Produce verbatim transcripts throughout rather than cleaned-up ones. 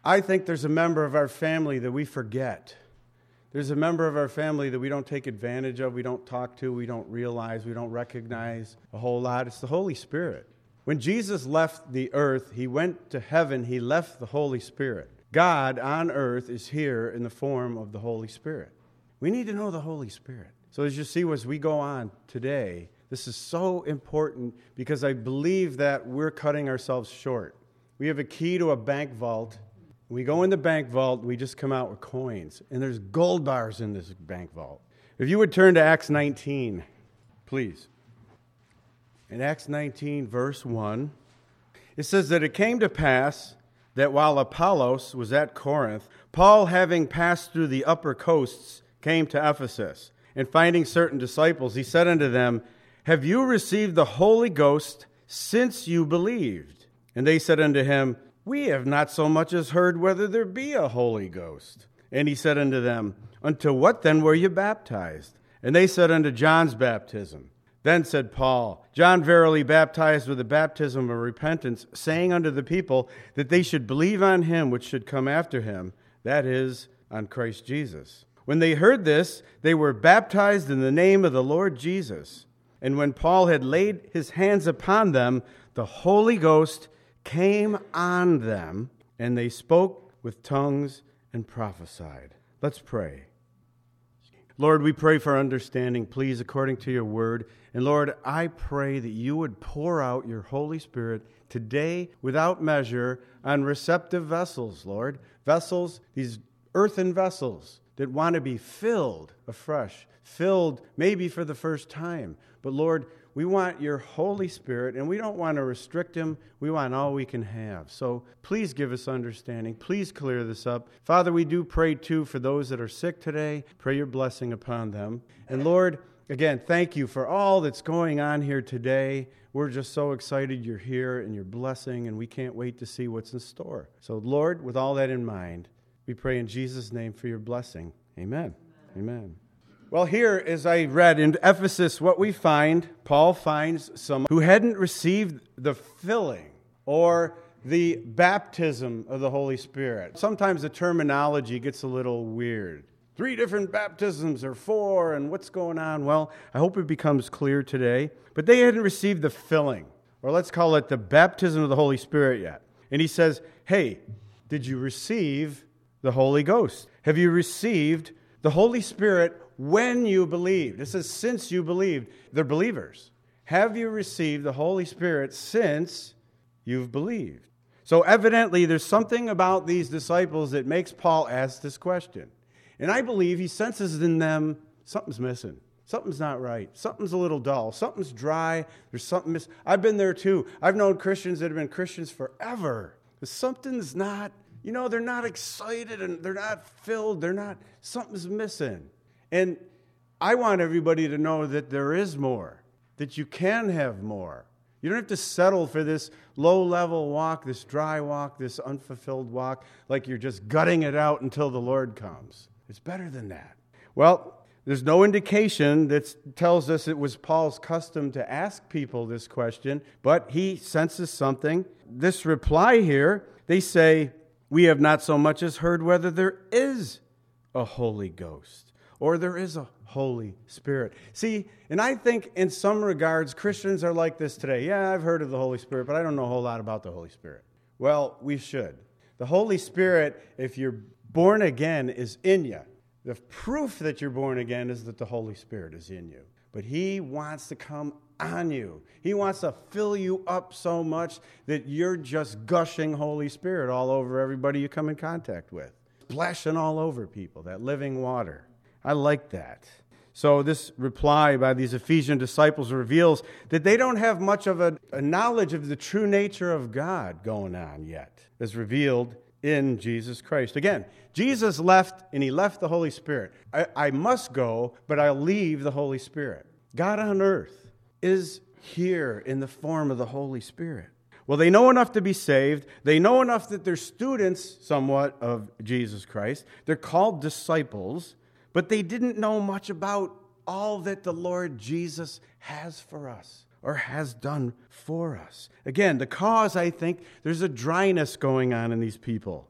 I think there's a member of our family that we forget. There's a member of our family that we don't take advantage of, we don't talk to, we don't realize, we don't recognize a whole lot. It's the Holy Spirit. When Jesus left the earth, he went to heaven, he left the Holy Spirit. God on earth is here in the form of the Holy Spirit. We need to know the Holy Spirit. So as you see, as we go on today, this is so important because I believe that we're cutting ourselves short. We have a key to a bank vault. We go in the bank vault, and we just come out with coins. And there's gold bars in this bank vault. If you would turn to Acts nineteen, please. In Acts nineteen, verse one, it says that it came to pass that while Apollos was at Corinth, Paul, having passed through the upper coasts, came to Ephesus. And finding certain disciples, he said unto them, Have you received the Holy Ghost since you believed? And they said unto him, We have not so much as heard whether there be a Holy Ghost. And he said unto them, Unto what then were you baptized? And they said, Unto John's baptism. Then said Paul, John verily baptized with the baptism of repentance, saying unto the people that they should believe on him which should come after him, that is, on Christ Jesus. When they heard this, they were baptized in the name of the Lord Jesus. And when Paul had laid his hands upon them, the Holy Ghost came on them, and they spoke with tongues and prophesied. Let's pray. Lord, we pray for understanding, please, according to your word. And Lord, I pray that you would pour out your Holy Spirit today without measure on receptive vessels, Lord. Vessels, these earthen vessels that want to be filled afresh, filled maybe for the first time. But Lord, we want your Holy Spirit, and we don't want to restrict him. We want all we can have. So please give us understanding. Please clear this up. Father, we do pray, too, for those that are sick today. Pray your blessing upon them. And Lord, again, thank you for all that's going on here today. We're just so excited you're here and you're blessing, and we can't wait to see what's in store. So, Lord, with all that in mind, we pray in Jesus' name for your blessing. Amen. Amen. Amen. Well, here, as I read in Ephesus, what we find, Paul finds someone who hadn't received the filling or the baptism of the Holy Spirit. Sometimes the terminology gets a little weird. Three different baptisms or four, and what's going on? Well, I hope it becomes clear today. But they hadn't received the filling, or let's call it the baptism of the Holy Spirit yet. And he says, hey, did you receive the Holy Ghost? Have you received the Holy Spirit when you believed? It says, since you believed. They're believers. Have you received the Holy Spirit since you've believed? So evidently, there's something about these disciples that makes Paul ask this question. And I believe he senses in them something's missing. Something's not right. Something's a little dull. Something's dry. There's something missing. I've been there too. I've known Christians that have been Christians forever. But something's not, you know, they're not excited and they're not filled. They're not, something's missing. And I want everybody to know that there is more, that you can have more. You don't have to settle for this low-level walk, this dry walk, this unfulfilled walk, like you're just gutting it out until the Lord comes. It's better than that. Well, there's no indication that tells us it was Paul's custom to ask people this question, but he senses something. This reply here, they say, we have not so much as heard whether there is a Holy Ghost or there is a Holy Spirit. See, and I think in some regards, Christians are like this today. Yeah, I've heard of the Holy Spirit, but I don't know a whole lot about the Holy Spirit. Well, we should. The Holy Spirit, if you're born again, is in you. The proof that you're born again is that the Holy Spirit is in you. But he wants to come on you. He wants to fill you up so much that you're just gushing Holy Spirit all over everybody you come in contact with. Splashing all over people, that living water. I like that. So this reply by these Ephesian disciples reveals that they don't have much of a, a knowledge of the true nature of God going on yet, as revealed in Jesus Christ. Again, Jesus left, and he left the Holy Spirit. I, I must go, but I'll leave the Holy Spirit. God on earth is here in the form of the Holy Spirit. Well, they know enough to be saved. They know enough that they're students, somewhat, of Jesus Christ. They're called disciples, but they didn't know much about all that the Lord Jesus has for us or has done for us. Again, the cause, I think, there's a dryness going on in these people.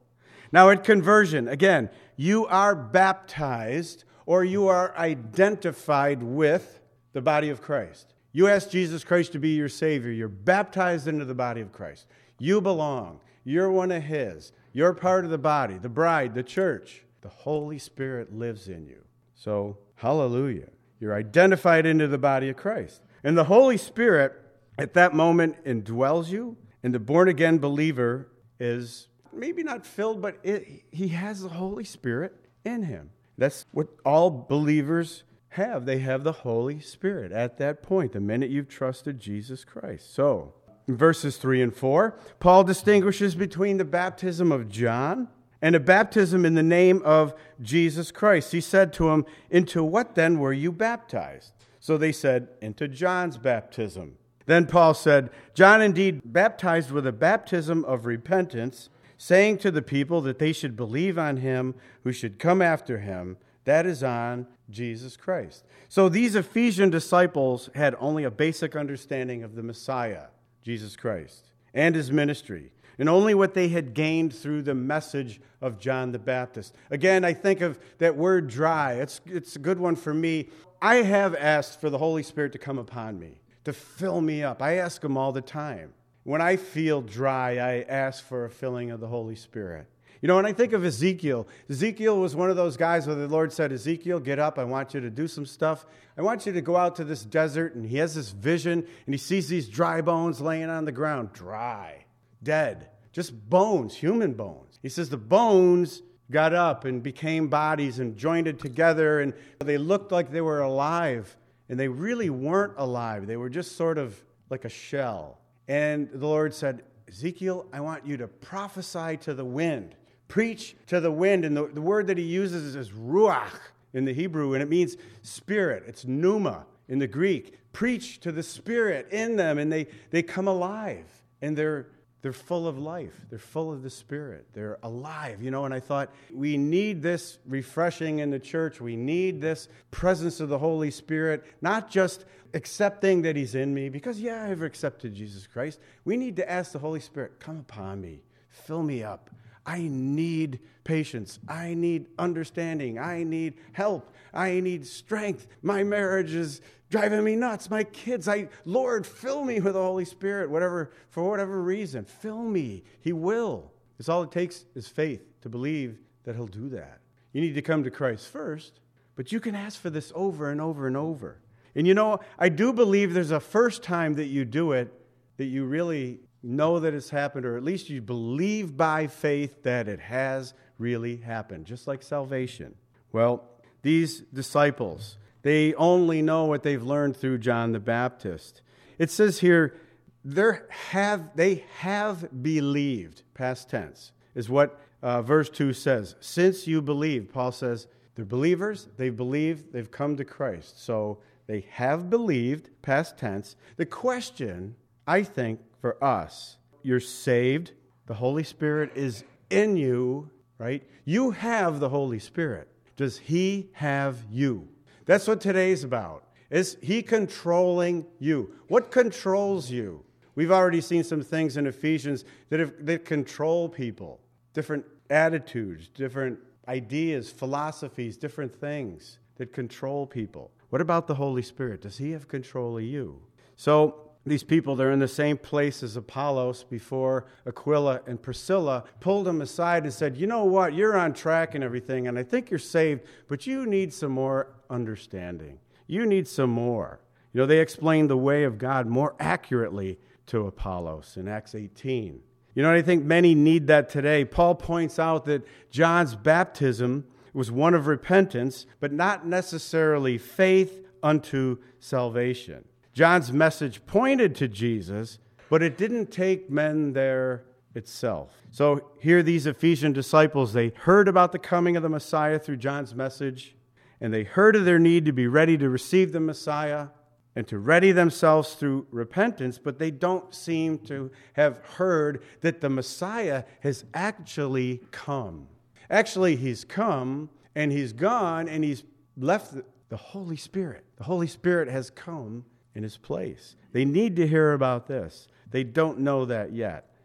Now at conversion, again, you are baptized or you are identified with the body of Christ. You ask Jesus Christ to be your Savior. You're baptized into the body of Christ. You belong. You're one of His. You're part of the body, the bride, the church. The Holy Spirit lives in you. So, hallelujah. You're identified into the body of Christ. And the Holy Spirit at that moment indwells you, and the born-again believer is maybe not filled, but it, he has the Holy Spirit in him. That's what all believers have. They have the Holy Spirit at that point, the minute you've trusted Jesus Christ. So, in verses three and four, Paul distinguishes between the baptism of John and a baptism in the name of Jesus Christ. He said to him, "Into what then were you baptized?" So they said, "Into John's baptism." Then Paul said, "John indeed baptized with a baptism of repentance, saying to the people that they should believe on him who should come after him, that is on Jesus Christ." So these Ephesian disciples had only a basic understanding of the Messiah, Jesus Christ, and his ministry, and only what they had gained through the message of John the Baptist. Again, I think of that word dry. It's, it's a good one for me. I have asked for the Holy Spirit to come upon me, to fill me up. I ask him all the time. When I feel dry, I ask for a filling of the Holy Spirit. You know, when I think of Ezekiel, Ezekiel was one of those guys where the Lord said, "Ezekiel, get up. I want you to do some stuff. I want you to go out to this desert." And he has this vision, and he sees these dry bones laying on the ground, dry, dead, just bones, human bones. He says the bones got up and became bodies and joined together, and they looked like they were alive, and they really weren't alive. They were just sort of like a shell. And the Lord said, "Ezekiel, I want you to prophesy to the wind. Preach to the wind." And the, the word that he uses is ruach in the Hebrew, and it means spirit. It's pneuma in the Greek. Preach to the Spirit in them, and they, they come alive, and they're they're full of life. They're full of the Spirit. They're alive, you know. And I thought, we need this refreshing in the church. We need this presence of the Holy Spirit, not just accepting that he's in me, because, yeah, I've accepted Jesus Christ. We need to ask the Holy Spirit, "Come upon me. Fill me up. I need patience. I need understanding. I need help. I need strength. My marriage is driving me nuts. My kids, I, Lord, fill me with the Holy Spirit, whatever, for whatever reason. Fill me." He will. It's all it takes is faith to believe that he'll do that. You need to come to Christ first, but you can ask for this over and over and over. And you know, I do believe there's a first time that you do it that you really know that it's happened, or at least you believe by faith that it has really happened, just like salvation. Well, these disciples, they only know what they've learned through John the Baptist. It says here, there have they have believed, past tense, is what uh, verse two says. Since you believe, Paul says, they're believers, they've believed, they've come to Christ. So they have believed, past tense. The question, I think, for us, you're saved, the Holy Spirit is in you, right? You have the Holy Spirit. Does he have you? That's what today's about. Is he controlling you? What controls you? We've already seen some things in Ephesians that, have, that control people. Different attitudes, different ideas, philosophies, different things that control people. What about the Holy Spirit? Does he have control of you? So these people, they're in the same place as Apollos before Aquila and Priscilla pulled him aside and said, "You know what? You're on track and everything, and I think you're saved, but you need some more understanding. You need some more." You know, they explained the way of God more accurately to Apollos in Acts eighteen. You know, I think many need that today. Paul points out that John's baptism was one of repentance, but not necessarily faith unto salvation. John's message pointed to Jesus, but it didn't take men there itself. So here these Ephesian disciples, they heard about the coming of the Messiah through John's message, and they heard of their need to be ready to receive the Messiah and to ready themselves through repentance, but they don't seem to have heard that the Messiah has actually come. Actually, he's come, and he's gone, and he's left the Holy Spirit. The Holy Spirit has come in his place. They need to hear about this. They don't know that yet.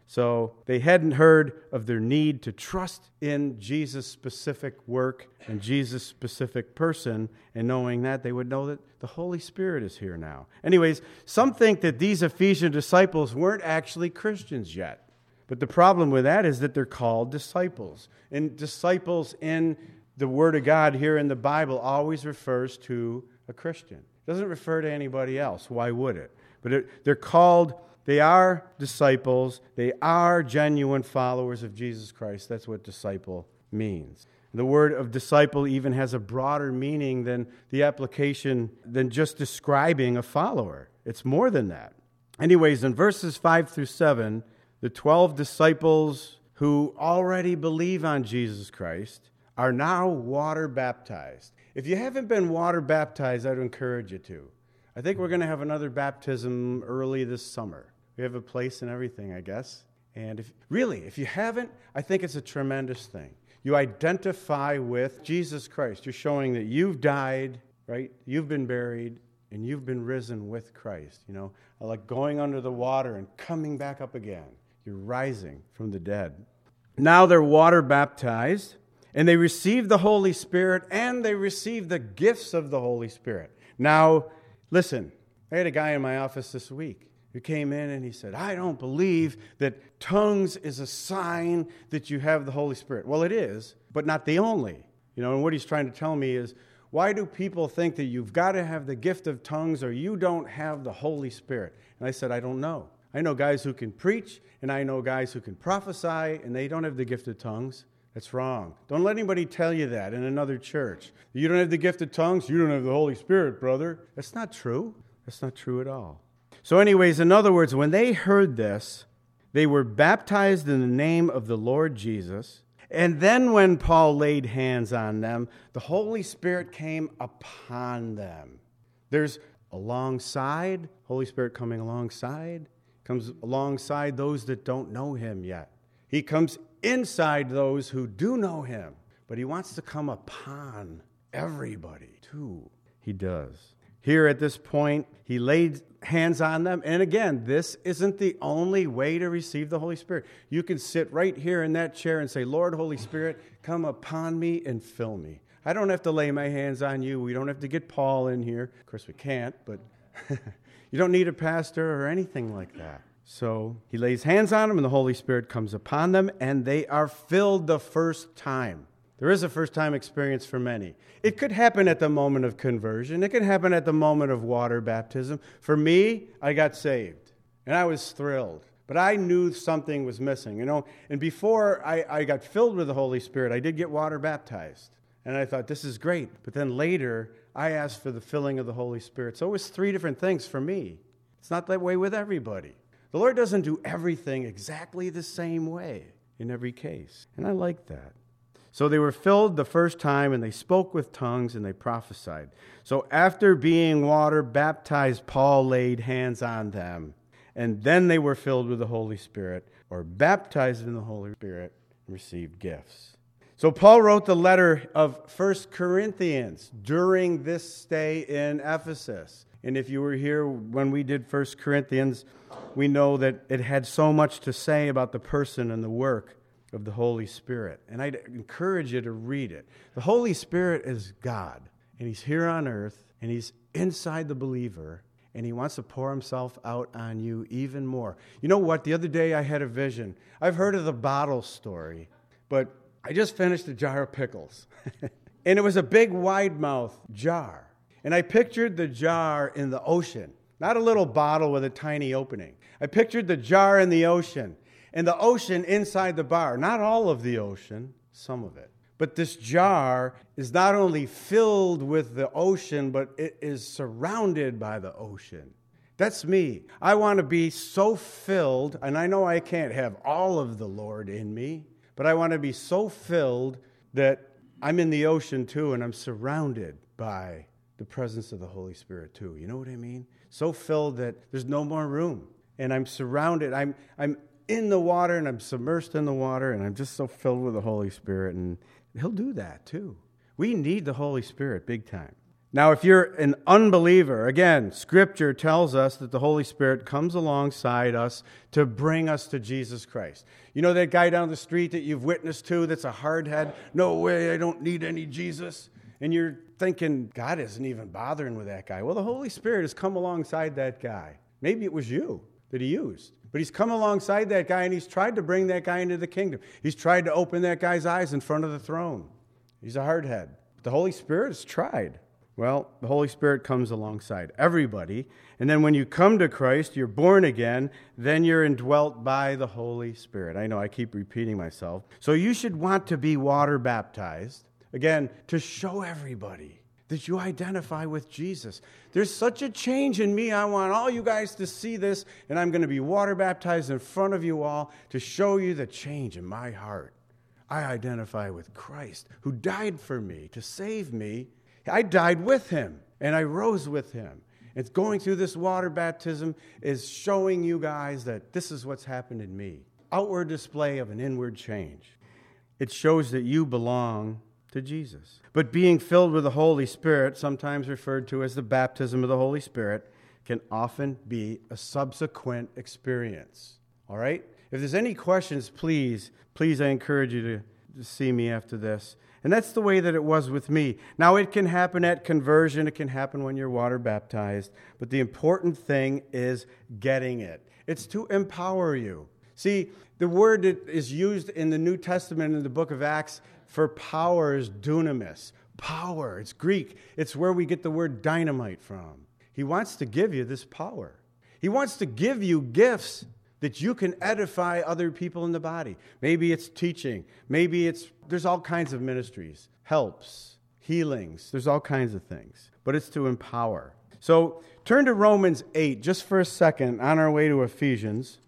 So they hadn't heard of their need to trust in Jesus' specific work and Jesus' specific person, and knowing that, they would know that the Holy Spirit is here now. Anyways, some think that these Ephesian disciples weren't actually Christians yet. But the problem with that is that they're called disciples. And disciples in the Word of God here in the Bible always refers to a Christian. It doesn't refer to anybody else. Why would it? But it, they're called, they are disciples. They are genuine followers of Jesus Christ. That's what disciple means. The word of disciple even has a broader meaning than the application, than just describing a follower. It's more than that. Anyways, in verses five through seven, the twelve disciples who already believe on Jesus Christ are now water baptized. If you haven't been water baptized, I'd encourage you to. I think we're going to have another baptism early this summer. We have a place and everything, I guess. And if really, if you haven't, I think it's a tremendous thing. You identify with Jesus Christ. You're showing that you've died, right? You've been buried, and you've been risen with Christ. You know, like going under the water and coming back up again. You're rising from the dead. Now they're water baptized, and they receive the Holy Spirit, and they receive the gifts of the Holy Spirit. Now, listen, I had a guy in my office this week who came in and he said, I don't believe that tongues is a sign that you have the Holy Spirit. Well, it is, but not the only. You know, and what he's trying to tell me is, why do people think that you've got to have the gift of tongues or you don't have the Holy Spirit? And I said, I don't know. I know guys who can preach, and I know guys who can prophesy, and they don't have the gift of tongues. That's wrong. Don't let anybody tell you that in another church. You don't have the gift of tongues, you don't have the Holy Spirit, brother. That's not true. That's not true at all. So anyways, in other words, when they heard this, they were baptized in the name of the Lord Jesus. And then when Paul laid hands on them, the Holy Spirit came upon them. There's alongside, Holy Spirit coming alongside, comes alongside those that don't know him yet. He comes inside those who do know him, but he wants to come upon everybody too. He does. Here at this point, he laid hands on them. And again, this isn't the only way to receive the Holy Spirit. You can sit right here in that chair and say, Lord, Holy Spirit, come upon me and fill me. I don't have to lay my hands on you. We don't have to get Paul in here. Of course, we can't, but you don't need a pastor or anything like that. So he lays hands on them, and the Holy Spirit comes upon them, and they are filled the first time. There is a first-time experience for many. It could happen at the moment of conversion. It could happen at the moment of water baptism. For me, I got saved, and I was thrilled. But I knew something was missing, you know. And before I, I got filled with the Holy Spirit, I did get water baptized. And I thought, this is great. But then later, I asked for the filling of the Holy Spirit. So it was three different things for me. It's not that way with everybody. The Lord doesn't do everything exactly the same way in every case. And I like that. So they were filled the first time, and they spoke with tongues, and they prophesied. So after being water baptized, Paul laid hands on them. And then they were filled with the Holy Spirit, or baptized in the Holy Spirit, and received gifts. So Paul wrote the letter of First Corinthians during this stay in Ephesus. And if you were here when we did First Corinthians, we know that it had so much to say about the person and the work of the Holy Spirit. And I'd encourage you to read it. The Holy Spirit is God, and he's here on earth, and he's inside the believer, and he wants to pour himself out on you even more. You know what? The other day I had a vision. I've heard of the bottle story, but I just finished a jar of pickles. And it was a big wide-mouthed jar. And I pictured the jar in the ocean, not a little bottle with a tiny opening. I pictured the jar in the ocean, and the ocean inside the bar. Not all of the ocean, some of it. But this jar is not only filled with the ocean, but it is surrounded by the ocean. That's me. I want to be so filled, and I know I can't have all of the Lord in me, but I want to be so filled that I'm in the ocean too, and I'm surrounded by the presence of the Holy Spirit too. You know what I mean? So filled that there's no more room. And I'm surrounded. I'm I'm in the water, and I'm submersed in the water, and I'm just so filled with the Holy Spirit. And he'll do that too. We need the Holy Spirit big time. Now, if you're an unbeliever, again, Scripture tells us that the Holy Spirit comes alongside us to bring us to Jesus Christ. You know that guy down the street that you've witnessed to that's a hardhead? No way, I don't need any Jesus. And you're thinking, God isn't even bothering with that guy. Well, the Holy Spirit has come alongside that guy. Maybe it was you that he used. But he's come alongside that guy and he's tried to bring that guy into the kingdom. He's tried to open that guy's eyes in front of the throne. He's a hardhead. But the Holy Spirit has tried. Well, the Holy Spirit comes alongside everybody. And then when you come to Christ, you're born again, then you're indwelt by the Holy Spirit. I know I keep repeating myself. So you should want to be water baptized, again, to show everybody that you identify with Jesus. There's such a change in me. I want all you guys to see this, and I'm going to be water baptized in front of you all to show you the change in my heart. I identify with Christ, who died for me to save me. I died with him, and I rose with him. It's going through this water baptism is showing you guys that this is what's happened in me. Outward display of an inward change. It shows that you belong to Jesus. But being filled with the Holy Spirit, sometimes referred to as the baptism of the Holy Spirit, can often be a subsequent experience. All right? If there's any questions, please, please, I encourage you to, to see me after this. And that's the way that it was with me. Now, it can happen at conversion. It can happen when you're water baptized. But the important thing is getting it. It's to empower you. See, the word that is used in the New Testament in the book of Acts for power is dunamis. Power. It's Greek. It's where we get the word dynamite from. He wants to give you this power. He wants to give you gifts that you can edify other people in the body. Maybe it's teaching. Maybe it's, there's all kinds of ministries, helps, healings. There's all kinds of things. But it's to empower. So turn to Romans eight just for a second on our way to Ephesians.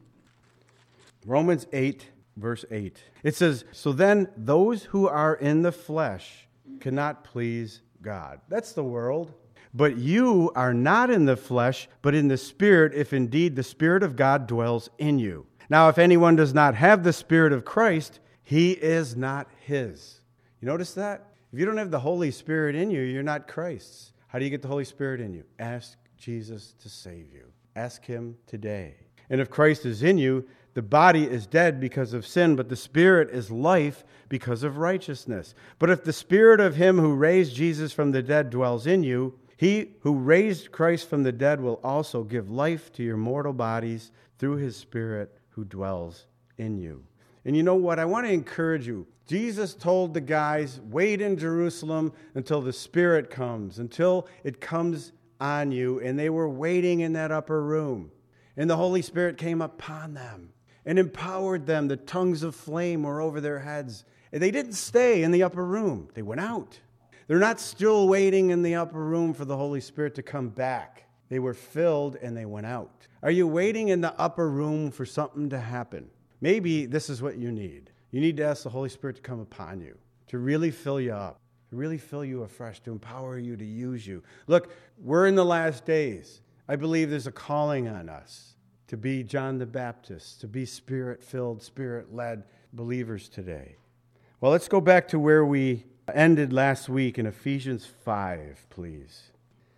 Romans eight, verse eight. It says, so then those who are in the flesh cannot please God. That's the world. But you are not in the flesh, but in the Spirit, if indeed the Spirit of God dwells in you. Now, if anyone does not have the Spirit of Christ, he is not his. You notice that? If you don't have the Holy Spirit in you, you're not Christ's. How do you get the Holy Spirit in you? Ask Jesus to save you. Ask him today. And if Christ is in you, the body is dead because of sin, but the Spirit is life because of righteousness. But if the Spirit of him who raised Jesus from the dead dwells in you, he who raised Christ from the dead will also give life to your mortal bodies through his Spirit who dwells in you. And you know what? I want to encourage you. Jesus told the guys, wait in Jerusalem until the Spirit comes, until it comes on you. And they were waiting in that upper room. And the Holy Spirit came upon them and empowered them. The tongues of flame were over their heads. And they didn't stay in the upper room. They went out. They're not still waiting in the upper room for the Holy Spirit to come back. They were filled and they went out. Are you waiting in the upper room for something to happen? Maybe this is what you need. You need to ask the Holy Spirit to come upon you, to really fill you up, to really fill you afresh, to empower you, to use you. Look, we're in the last days. I believe there's a calling on us to be John the Baptist, to be Spirit-filled, Spirit-led believers today. Well, let's go back to where we ended last week in Ephesians five, please.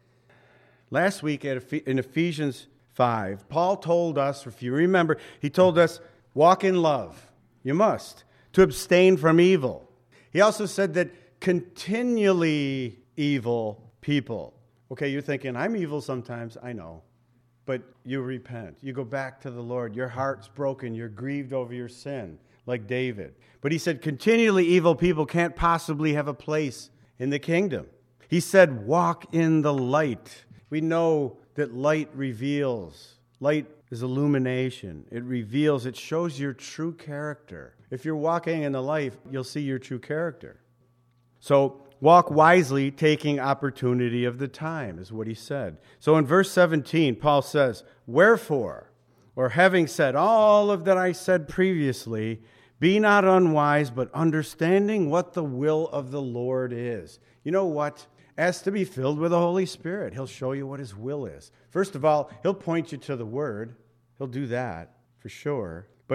Last week in Ephesians five, Paul told us, if you remember, he told us, walk in love. You must. To abstain from evil. He also said that continually evil people. Okay, you're thinking, I'm evil sometimes. I know. But you repent. You go back to the Lord. Your heart's broken. You're grieved over your sin, like David. But he said, continually evil people can't possibly have a place in the kingdom. He said, walk in the light. We know that light reveals. Light is illumination. It reveals, it shows your true character. If you're walking in the light, you'll see your true character. So walk wisely, taking opportunity of the time, is what he said. So in verse seventeen, Paul says, wherefore, or having said all of that I said previously, be not unwise, but understanding what the will of the Lord is. You know what? Ask to be filled with the Holy Spirit. He'll show you what his will is. First of all, he'll point you to the Word. He'll do that for sure. But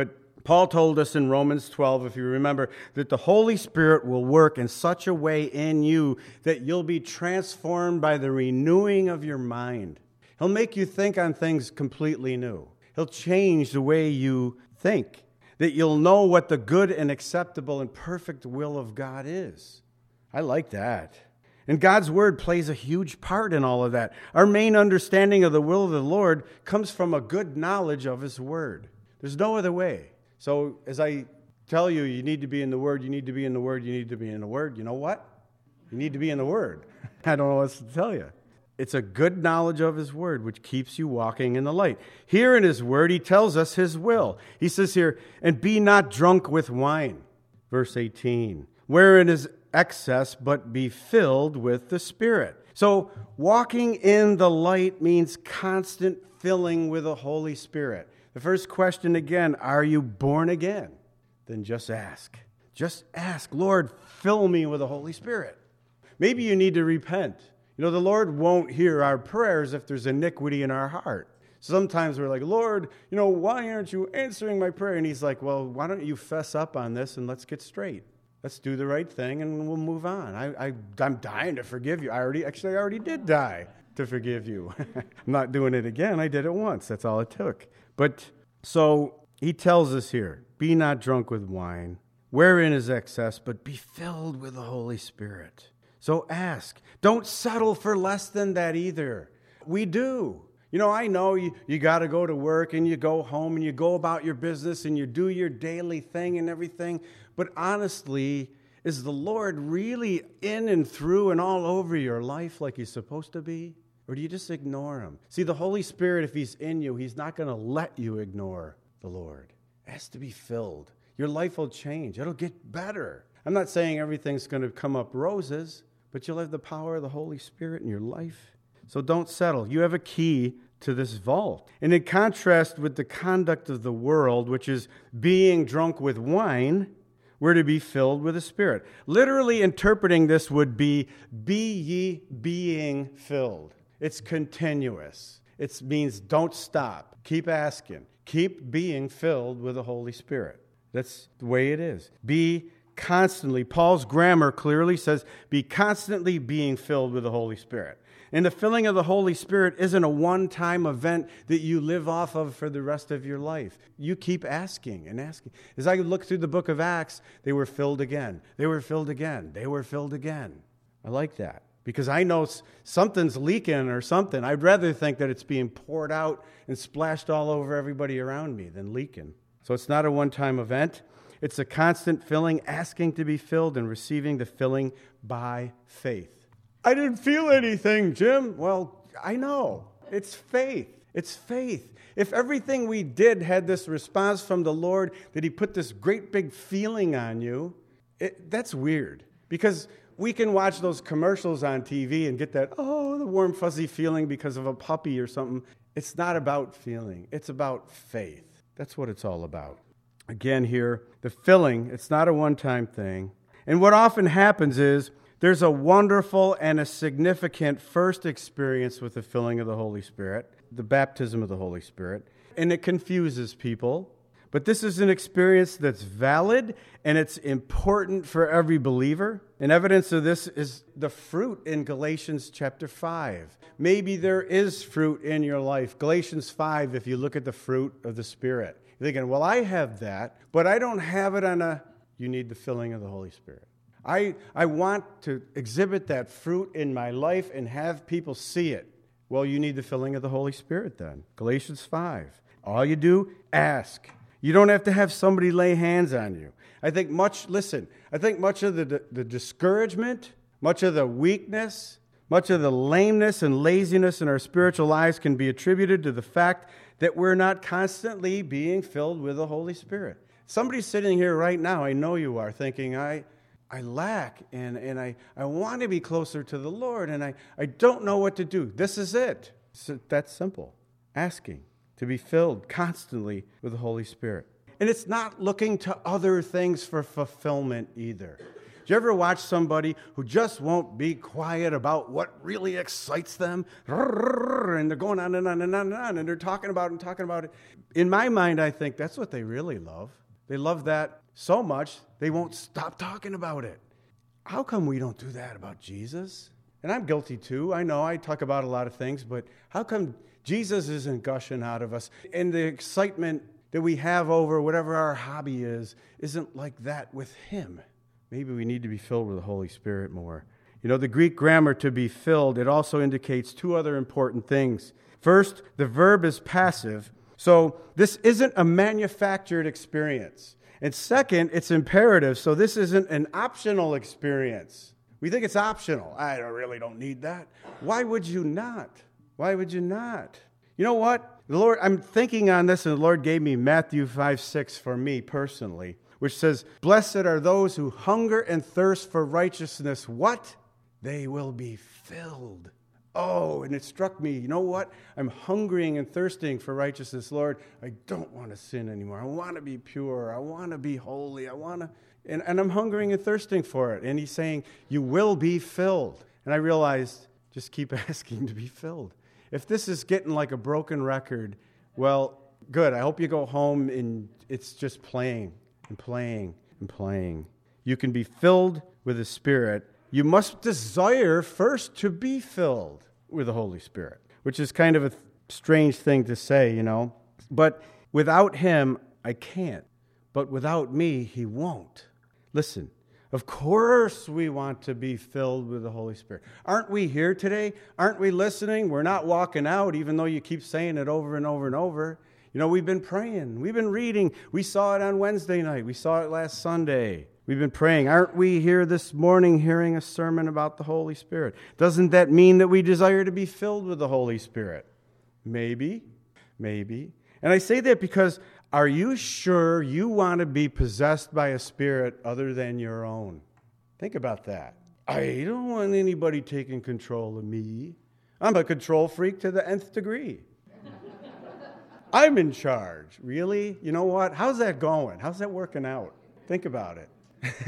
Paul told us in Romans twelve, if you remember, that the Holy Spirit will work in such a way in you that you'll be transformed by the renewing of your mind. He'll make you think on things completely new. He'll change the way you think, that you'll know what the good and acceptable and perfect will of God is. I like that. And God's Word plays a huge part in all of that. Our main understanding of the will of the Lord comes from a good knowledge of His Word. There's no other way. So as I tell you, you need to be in the Word, you need to be in the Word, you need to be in the Word, you know what? You need to be in the Word. I don't know what else to tell you. It's a good knowledge of His Word, which keeps you walking in the light. Here in His Word, He tells us His will. He says here, and be not drunk with wine. Verse eighteen, wherein is excess, but be filled with the Spirit. So walking in the light means constant filling with the Holy Spirit. The first question again, are you born again? Then just ask. Just ask, Lord, fill me with the Holy Spirit. Maybe you need to repent. You know, the Lord won't hear our prayers if there's iniquity in our heart. Sometimes we're like, Lord, you know, why aren't you answering my prayer? And He's like, well, why don't you fess up on this and let's get straight. Let's do the right thing and we'll move on. I, I, I'm dying to forgive you. I already, actually, I already did die to forgive you. I'm not doing it again. I did it once. That's all it took. But so He tells us here, be not drunk with wine, wherein is excess, but be filled with the Holy Spirit. So ask. Don't settle for less than that either. We do. You know, I know you, you got to go to work and you go home and you go about your business and you do your daily thing and everything. But honestly, is the Lord really in and through and all over your life like He's supposed to be? Or do you just ignore Him? See, the Holy Spirit, if He's in you, He's not going to let you ignore the Lord. It has to be filled. Your life will change. It'll get better. I'm not saying everything's going to come up roses, but you'll have the power of the Holy Spirit in your life. So don't settle. You have a key to this vault. And in contrast with the conduct of the world, which is being drunk with wine, we're to be filled with the Spirit. Literally interpreting this would be, be ye being filled. It's continuous. It means don't stop. Keep asking. Keep being filled with the Holy Spirit. That's the way it is. Be constantly. Paul's grammar clearly says, be constantly being filled with the Holy Spirit. And the filling of the Holy Spirit isn't a one-time event that you live off of for the rest of your life. You keep asking and asking. As I look through the book of Acts, they were filled again. They were filled again. They were filled again. I like that because I know something's leaking or something. I'd rather think that it's being poured out and splashed all over everybody around me than leaking. So it's not a one-time event. It's a constant filling, asking to be filled and receiving the filling by faith. I didn't feel anything, Jim. Well, I know. It's faith. It's faith. If everything we did had this response from the Lord, that He put this great big feeling on you, it, that's weird. Because we can watch those commercials on T V and get that, oh, the warm, fuzzy feeling because of a puppy or something. It's not about feeling. It's about faith. That's what it's all about. Again here, the filling, it's not a one-time thing. And what often happens is, there's a wonderful and a significant first experience with the filling of the Holy Spirit, the baptism of the Holy Spirit, and it confuses people. But this is an experience that's valid and it's important for every believer. And evidence of this is the fruit in Galatians chapter five. Maybe there is fruit in your life. Galatians five, if you look at the fruit of the Spirit. You're thinking, well, I have that, but I don't have it on a, you need the filling of the Holy Spirit. I, I want to exhibit that fruit in my life and have people see it. Well, you need the filling of the Holy Spirit then. Galatians five. All you do, ask. You don't have to have somebody lay hands on you. I think much, listen, I think much of the, the discouragement, much of the weakness, much of the lameness and laziness in our spiritual lives can be attributed to the fact that we're not constantly being filled with the Holy Spirit. Somebody's sitting here right now, I know you are, thinking, I... I lack, and, and I, I want to be closer to the Lord, and I, I don't know what to do. This is it. So that's simple. Asking to be filled constantly with the Holy Spirit. And it's not looking to other things for fulfillment either. Do you ever watch somebody who just won't be quiet about what really excites them? And they're going on and on and on and on, and they're talking about it and talking about it. In my mind, I think that's what they really love. They love that so much, they won't stop talking about it. How come we don't do that about Jesus? And I'm guilty too. I know I talk about a lot of things, but how come Jesus isn't gushing out of us? And the excitement that we have over whatever our hobby is isn't like that with him. Maybe we need to be filled with the Holy Spirit more. You know, the Greek grammar to be filled, it also indicates two other important things. First, the verb is passive. So this isn't a manufactured experience. And second, it's imperative. So this isn't an optional experience. We think it's optional. I don't, really don't need that. Why would you not? Why would you not? You know what? The Lord, I'm thinking on this, and the Lord gave me Matthew five six for me personally, which says, blessed are those who hunger and thirst for righteousness. What? They will be filled. Oh, and it struck me, you know what? I'm hungering and thirsting for righteousness, Lord. I don't want to sin anymore. I want to be pure. I want to be holy. I want to, and, and I'm hungering and thirsting for it. And he's saying, you will be filled. And I realized, just keep asking to be filled. If this is getting like a broken record, well, good. I hope you go home and it's just playing and playing and playing. You can be filled with the Spirit. You must desire first to be filled with the Holy Spirit, which is kind of a th- strange thing to say, you know. But without him, I can't. But without me, he won't. Listen, of course we want to be filled with the Holy Spirit. Aren't we here today? Aren't we listening? We're not walking out, even though you keep saying it over and over and over. You know, we've been praying. We've been reading. We saw it on Wednesday night. We saw it last Sunday. We've been praying. Aren't we here this morning hearing a sermon about the Holy Spirit? Doesn't that mean that we desire to be filled with the Holy Spirit? Maybe. Maybe. And I say that because are you sure you want to be possessed by a spirit other than your own? Think about that. I don't want anybody taking control of me. I'm a control freak to the nth degree. I'm in charge. Really? You know what? How's that going? How's that working out? Think about it.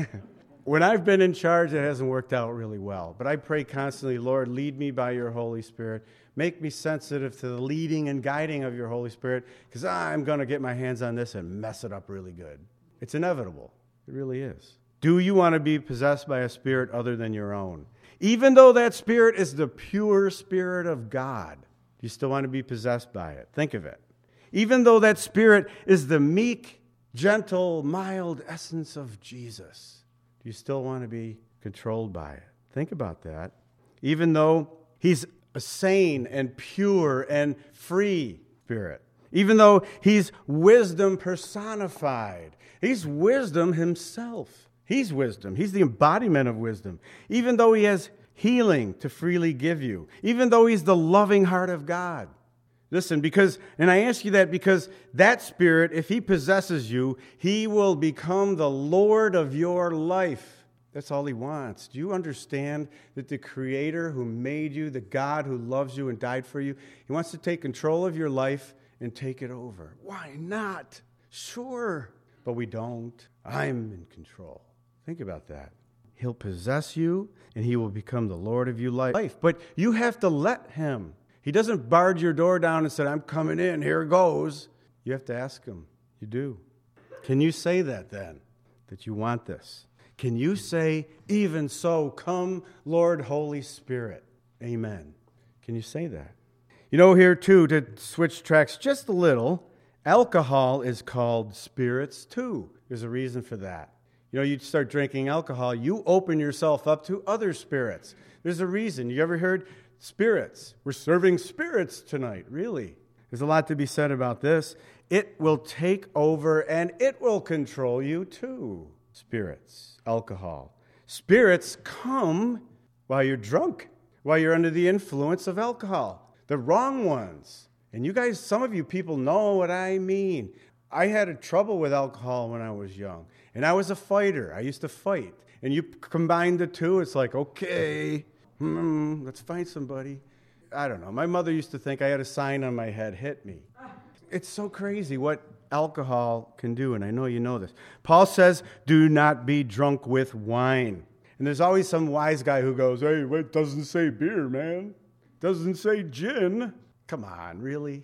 When I've been in charge, it hasn't worked out really well. But I pray constantly, Lord, lead me by your Holy Spirit. Make me sensitive to the leading and guiding of your Holy Spirit, because I'm going to get my hands on this and mess it up really good. It's inevitable. It really is. Do you want to be possessed by a spirit other than your own? Even though that spirit is the pure Spirit of God, do you still want to be possessed by it? Think of it. Even though that spirit is the meek, gentle, mild essence of Jesus, do you still want to be controlled by it? Think about that. Even though he's a sane and pure and free spirit, even though he's wisdom personified, he's wisdom himself. He's wisdom. He's the embodiment of wisdom. Even though he has healing to freely give you, even though he's the loving heart of God. Listen, because, and I ask you that because that spirit, if he possesses you, he will become the Lord of your life. That's all he wants. Do you understand that the Creator who made you, the God who loves you and died for you, he wants to take control of your life and take it over? Why not? Sure, but we don't. I'm in control. Think about that. He'll possess you and he will become the Lord of your life. But you have to let him. He doesn't barge your door down and say, I'm coming in, here it goes. You have to ask him. You do. Can you say that then, that you want this? Can you say, even so, come, Lord, Holy Spirit. Amen. Can you say that? You know, here too, to switch tracks just a little, alcohol is called spirits too. There's a reason for that. You know, you start drinking alcohol, you open yourself up to other spirits. There's a reason. You ever heard spirits? We're serving spirits tonight, really. There's a lot to be said about this. It will take over and it will control you too. Spirits, alcohol. Spirits come while you're drunk, while you're under the influence of alcohol. The wrong ones. And you guys, some of you people know what I mean. I had a trouble with alcohol when I was young. And I was a fighter. I used to fight. And you combine the two, it's like, okay, hmm, let's find somebody. I don't know. My mother used to think I had a sign on my head, hit me. It's so crazy what alcohol can do, and I know you know this. Paul says, do not be drunk with wine. And there's always some wise guy who goes, hey, it doesn't say beer, man. Doesn't say gin. Come on, really?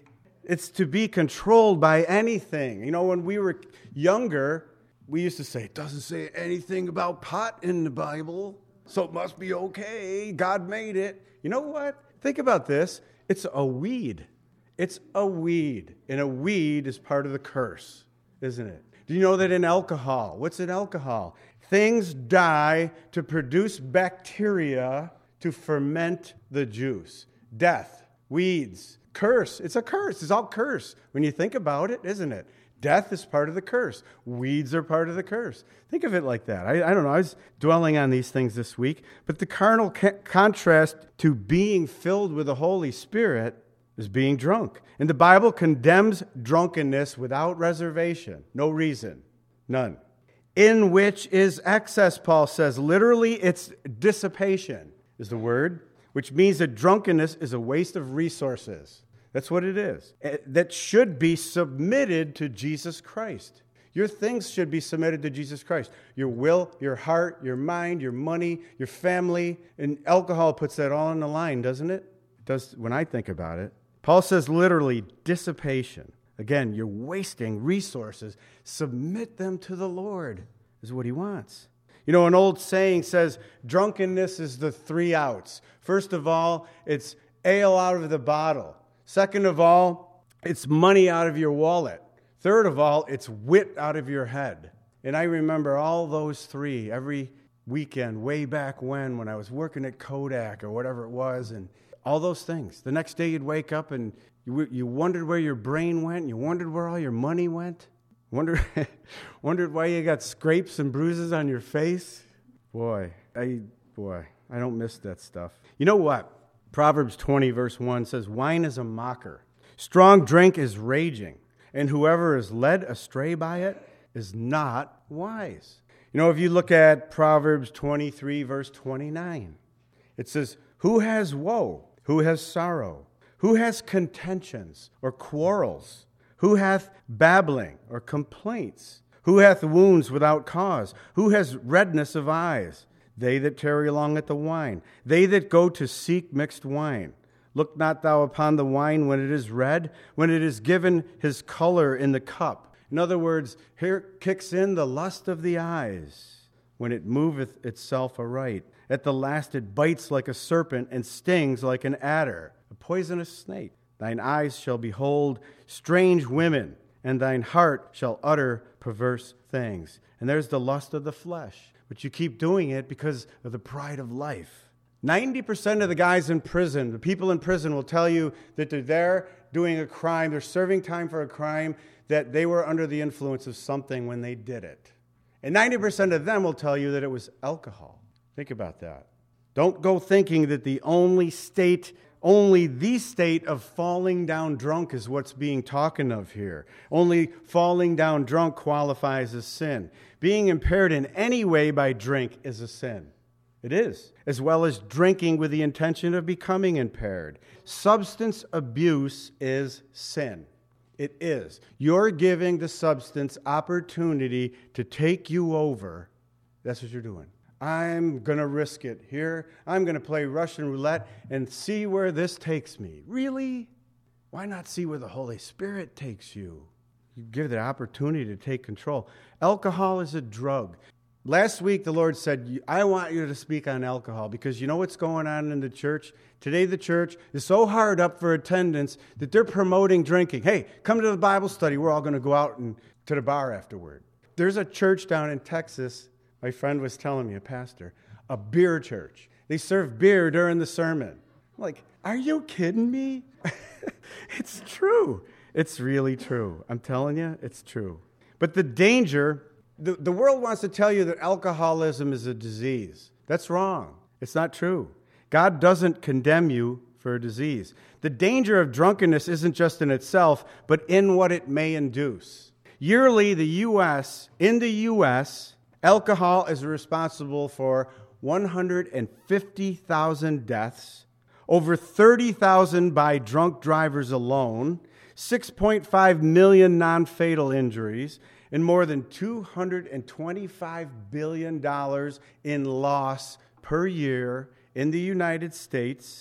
It's to be controlled by anything. You know, when we were younger, we used to say, it doesn't say anything about pot in the Bible, so it must be okay. God made it. You know what? Think about this. It's a weed. It's a weed. And a weed is part of the curse, isn't it? Do you know that in alcohol, what's in alcohol? Things die to produce bacteria to ferment the juice. Death, weeds, curse. It's a curse. It's all curse when you think about it, isn't it? Death is part of the curse. Weeds are part of the curse. Think of it like that. I, I don't know. I was dwelling on these things this week. But the carnal ca- contrast to being filled with the Holy Spirit is being drunk. And the Bible condemns drunkenness without reservation. No reason. None. In which is excess, Paul says. Literally, it's dissipation is the word, which means that drunkenness is a waste of resources. That's what it is. That should be submitted to Jesus Christ. Your things should be submitted to Jesus Christ. Your will, your heart, your mind, your money, your family. And alcohol puts that all on the line, doesn't it? It does when I think about it. Paul says literally dissipation. Again, you're wasting resources. Submit them to the Lord is what he wants. You know, an old saying says, drunkenness is the three outs. First of all, it's ale out of the bottle. Second of all, it's money out of your wallet. Third of all, it's wit out of your head. And I remember all those three every weekend way back when, when I was working at Kodak or whatever it was, and all those things. The next day you'd wake up and you, you wondered where your brain went, and you wondered where all your money went. Wondered, wondered why you got scrapes and bruises on your face. Boy, I boy, I don't miss that stuff. You know what? Proverbs twenty, verse one says, wine is a mocker. Strong drink is raging, and whoever is led astray by it is not wise. You know, if you look at Proverbs twenty-three, verse twenty-nine, it says, who has woe? Who has sorrow? Who has contentions or quarrels? Who hath babbling or complaints? Who hath wounds without cause? Who has redness of eyes? They that tarry along at the wine. They that go to seek mixed wine. Look not thou upon the wine when it is red, when it is given his color in the cup. In other words, here kicks in the lust of the eyes, when it moveth itself aright. At the last it bites like a serpent and stings like an adder, a poisonous snake. Thine eyes shall behold strange women, and thine heart shall utter perverse things. And there's the lust of the flesh. But you keep doing it because of the pride of life. ninety percent of the guys in prison, the people in prison will tell you that they're there doing a crime, they're serving time for a crime, that they were under the influence of something when they did it. And ninety percent of them will tell you that it was alcohol. Think about that. Don't go thinking that the only state, only the state of falling down drunk is what's being talking of here. Only falling down drunk qualifies as sin. Being impaired in any way by drink is a sin. It is, as well as drinking with the intention of becoming impaired. Substance abuse is sin. It is. You're giving the substance opportunity to take you over. That's what you're doing. I'm going to risk it here. I'm going to play Russian roulette and see where this takes me. Really? Why not see where the Holy Spirit takes you? You give the opportunity to take control. Alcohol is a drug. Last week, the Lord said, I want you to speak on alcohol because you know what's going on in the church? Today, the church is so hard up for attendance that they're promoting drinking. Hey, come to the Bible study. We're all going to go out and to the bar afterward. There's a church down in Texas, my friend was telling me, a pastor, a beer church. They serve beer during the sermon. I'm like, are you kidding me? It's true. It's really true. I'm telling you, it's true. But the danger... The, the world wants to tell you that alcoholism is a disease. That's wrong. It's not true. God doesn't condemn you for a disease. The danger of drunkenness isn't just in itself, but in what it may induce. Yearly, the U S, in the U S, alcohol is responsible for one hundred fifty thousand deaths, over thirty thousand by drunk drivers alone, six point five million non-fatal injuries, and more than two hundred twenty-five billion dollars in loss per year in the United States.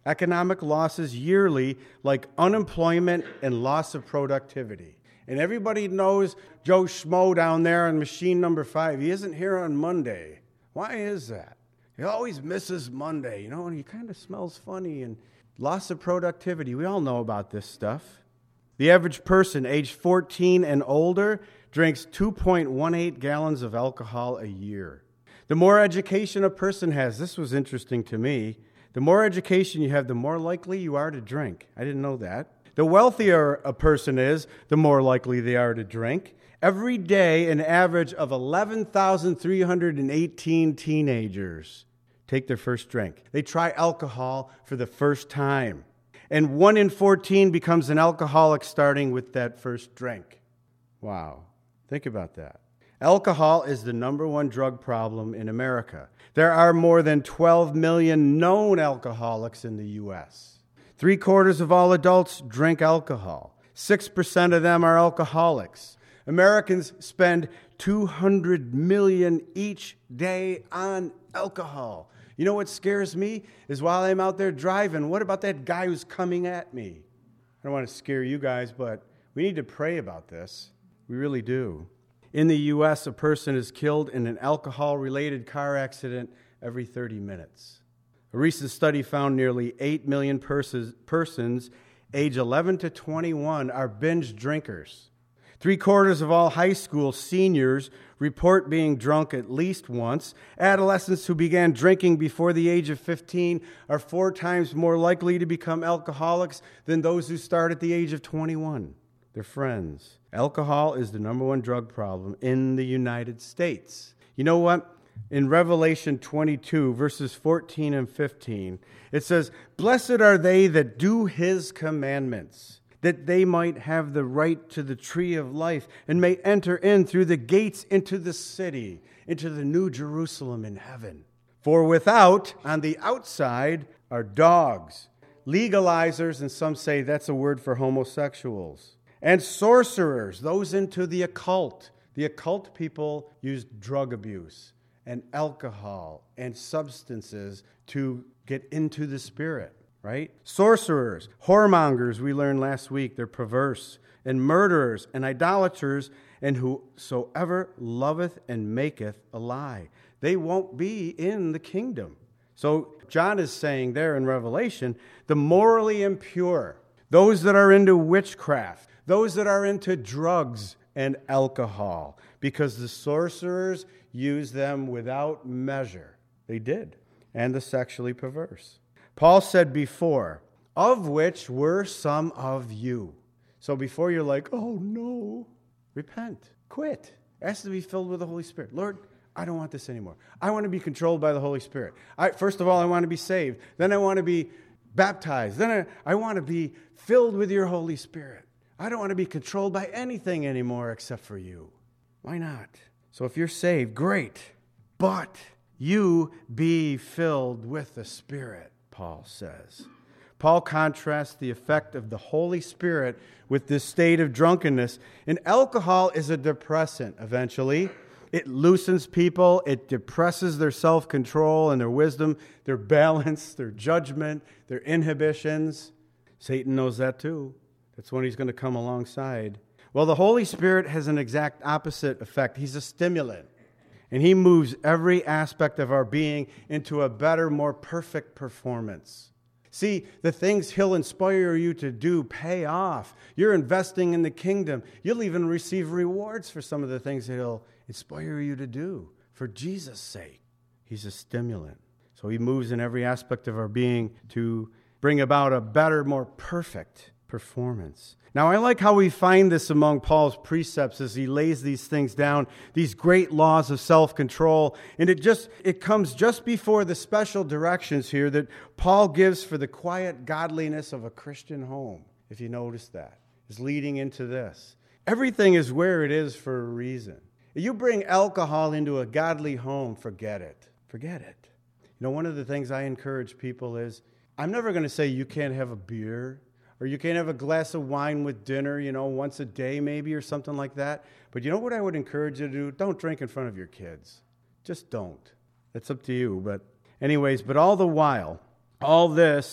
Economic losses yearly, like unemployment and loss of productivity. And everybody knows Joe Schmo down there on machine number five. He isn't here on Monday. Why is that? He always misses Monday, you know, and he kind of smells funny. And loss of productivity. We all know about this stuff. The average person aged fourteen and older drinks two point one eight gallons of alcohol a year. The more education a person has, this was interesting to me, the more education you have, the more likely you are to drink. I didn't know that. The wealthier a person is, the more likely they are to drink. Every day, an average of eleven thousand three hundred eighteen teenagers take their first drink. They try alcohol for the first time. And one in fourteen becomes an alcoholic starting with that first drink. Wow. Think about that. Alcohol is the number one drug problem in America. There are more than twelve million known alcoholics in the U S. Three quarters of all adults drink alcohol. Six percent of them are alcoholics. Americans spend two hundred million dollars each day on alcohol. You know what scares me is while I'm out there driving, what about that guy who's coming at me? I don't want to scare you guys, but we need to pray about this. We really do. In the U S, a person is killed in an alcohol-related car accident every thirty minutes. A recent study found nearly eight million pers- persons age eleven to twenty-one are binge drinkers. Three quarters of all high school seniors report being drunk at least once. Adolescents who began drinking before the age of fifteen are four times more likely to become alcoholics than those who start at the age of twenty-one. They're friends. Alcohol is the number one drug problem in the United States. You know what? In Revelation twenty-two, verses fourteen and fifteen, it says, "Blessed are they that do his commandments, that they might have the right to the tree of life and may enter in through the gates into the city, into the new Jerusalem in heaven. For without, on the outside, are dogs, legalizers," and some say that's a word for homosexuals, "and sorcerers," those into the occult. The occult people use drug abuse and alcohol and substances to get into the spirit, right? Sorcerers, whoremongers, we learned last week, they're perverse, and murderers, and idolaters, and whosoever loveth and maketh a lie. They won't be in the kingdom. So John is saying there in Revelation, the morally impure, those that are into witchcraft, those that are into drugs and alcohol, because the sorcerers use them without measure. They did. And the sexually perverse. Paul said before, "of which were some of you." So before you're like, "Oh no," repent. Quit. Ask to be filled with the Holy Spirit. Lord, I don't want this anymore. I want to be controlled by the Holy Spirit. I, first of all, I want to be saved. Then I want to be baptized. Then I, I want to be filled with your Holy Spirit. I don't want to be controlled by anything anymore except for you. Why not? So if you're saved, great. But you be filled with the Spirit, Paul says. Paul contrasts the effect of the Holy Spirit with this state of drunkenness. And alcohol is a depressant, eventually. It loosens people. It depresses their self-control and their wisdom, their balance, their judgment, their inhibitions. Satan knows that too. That's when he's going to come alongside. Well, the Holy Spirit has an exact opposite effect. He's a stimulant. And he moves every aspect of our being into a better, more perfect performance. See, the things he'll inspire you to do pay off. You're investing in the kingdom. You'll even receive rewards for some of the things that he'll inspire you to do for Jesus' sake. He's a stimulant. So he moves in every aspect of our being to bring about a better, more perfect performance. Now, I like how we find this among Paul's precepts as he lays these things down, these great laws of self-control. And it just it comes just before the special directions here that Paul gives for the quiet godliness of a Christian home. If you notice that, is leading into this. Everything is where it is for a reason. If you bring alcohol into a godly home, forget it. Forget it. You know, one of the things I encourage people is, I'm never going to say you can't have a beer, or you can't have a glass of wine with dinner, you know, once a day maybe, or something like that. But you know what I would encourage you to do? Don't drink in front of your kids. Just don't. It's up to you. But anyways, but all the while, all this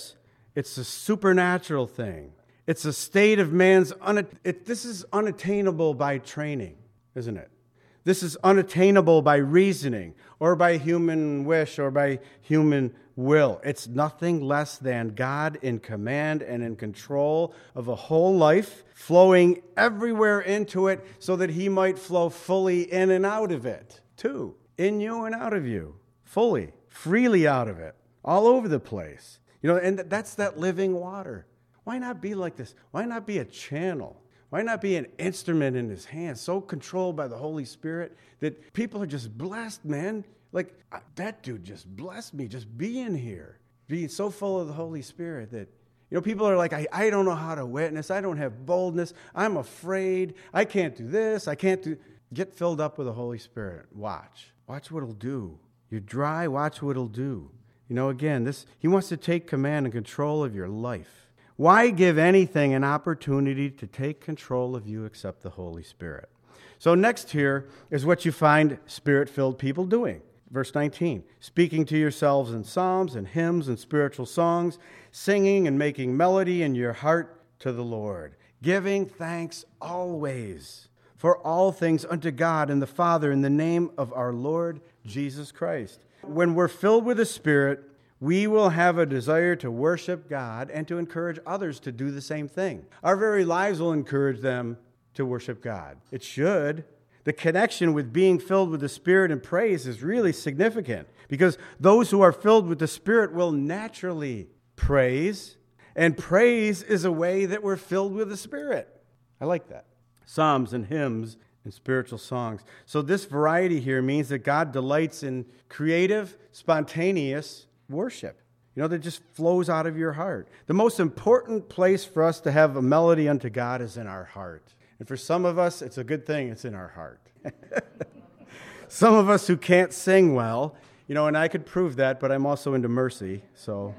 It's a supernatural thing. It's a state of man's, un- it, this is unattainable by training, isn't it? This is unattainable by reasoning or by human wish or by human will. It's nothing less than God in command and in control of a whole life, flowing everywhere into it so that he might flow fully in and out of it, too. In you and out of you, fully, freely out of it, all over the place. You know, and that's that living water. Why not be like this? Why not be a channel? Why not be an instrument in his hands, so controlled by the Holy Spirit that people are just blessed, man? Like, that dude just blessed me just being here, being so full of the Holy Spirit that, you know, people are like, I, I don't know how to witness. I don't have boldness. I'm afraid. I can't do this. I can't do... Get filled up with the Holy Spirit. Watch. Watch what it'll do. You're dry, watch what it'll do. You know, again, this he wants to take command and control of your life. Why give anything an opportunity to take control of you except the Holy Spirit? So next here is what you find Spirit-filled people doing. Verse nineteen, speaking to yourselves in psalms and hymns and spiritual songs, singing and making melody in your heart to the Lord, giving thanks always for all things unto God and the Father in the name of our Lord Jesus Christ. When we're filled with the Spirit, we will have a desire to worship God and to encourage others to do the same thing. Our very lives will encourage them to worship God. It should. The connection with being filled with the Spirit and praise is really significant because those who are filled with the Spirit will naturally praise, and praise is a way that we're filled with the Spirit. I like that. Psalms and hymns and spiritual songs. So this variety here means that God delights in creative, spontaneous worship. You know, that just flows out of your heart. The most important place for us to have a melody unto God is in our heart. And for some of us, it's a good thing it's in our heart. Some of us who can't sing well, you know, and I could prove that, but I'm also into mercy, so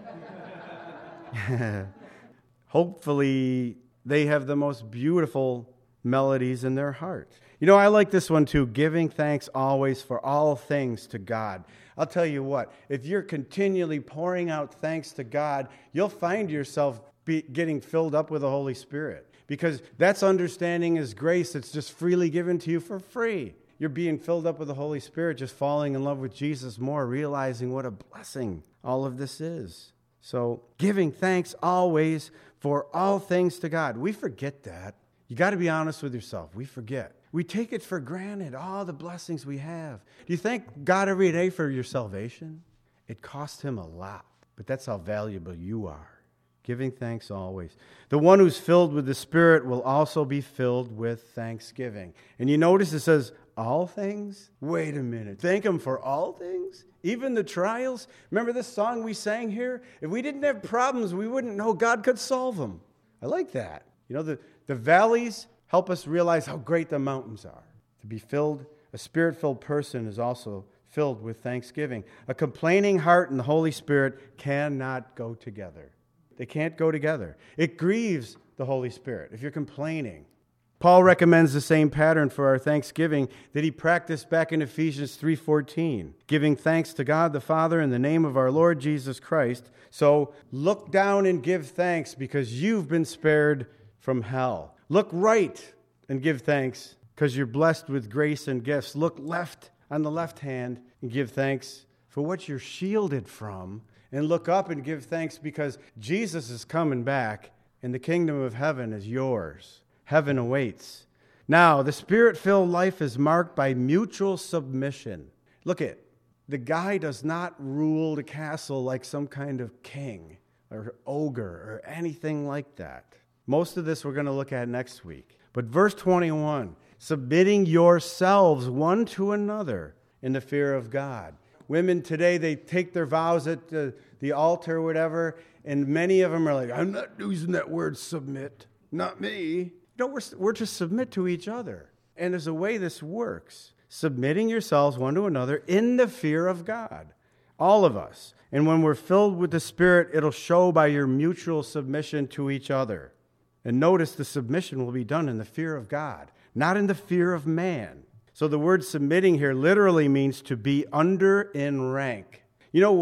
hopefully they have the most beautiful melodies in their heart. You know, I like this one too, giving thanks always for all things to God. I'll tell you what, if you're continually pouring out thanks to God, you'll find yourself be getting filled up with the Holy Spirit because that's understanding His grace that's just freely given to you for free. You're being filled up with the Holy Spirit, just falling in love with Jesus more, realizing what a blessing all of this is. So, giving thanks always for all things to God. We forget that. You got to be honest with yourself. We forget. We take it for granted, all the blessings we have. Do you thank God every day for your salvation? It cost Him a lot, but that's how valuable you are. Giving thanks always. The one who's filled with the Spirit will also be filled with thanksgiving. And you notice it says, all things? Wait a minute. Thank Him for all things? Even the trials? Remember this song we sang here? If we didn't have problems, we wouldn't know God could solve them. I like that. You know, the, the valleys help us realize how great the mountains are. To be filled, a Spirit-filled person is also filled with thanksgiving. A complaining heart and the Holy Spirit cannot go together. They can't go together. It grieves the Holy Spirit if you're complaining. Paul recommends the same pattern for our thanksgiving that he practiced back in Ephesians three fourteen, giving thanks to God the Father in the name of our Lord Jesus Christ. So look down and give thanks because you've been spared from hell. Look right and give thanks because you're blessed with grace and gifts. Look left on the left hand and give thanks for what you're shielded from. And look up and give thanks because Jesus is coming back and the kingdom of heaven is yours. Heaven awaits. Now, the Spirit-filled life is marked by mutual submission. Look at, the guy does not rule the castle like some kind of king or ogre or anything like that. Most of this we're going to look at next week. But verse twenty-one, submitting yourselves one to another in the fear of God. Women today, they take their vows at the, the altar or whatever, and many of them are like, I'm not using that word submit. Not me. No, we're, we're to submit to each other. And there's a way this works. Submitting yourselves one to another in the fear of God. All of us. And when we're filled with the Spirit, it'll show by your mutual submission to each other. And notice the submission will be done in the fear of God, not in the fear of man. So the word submitting here literally means to be under in rank. You know what?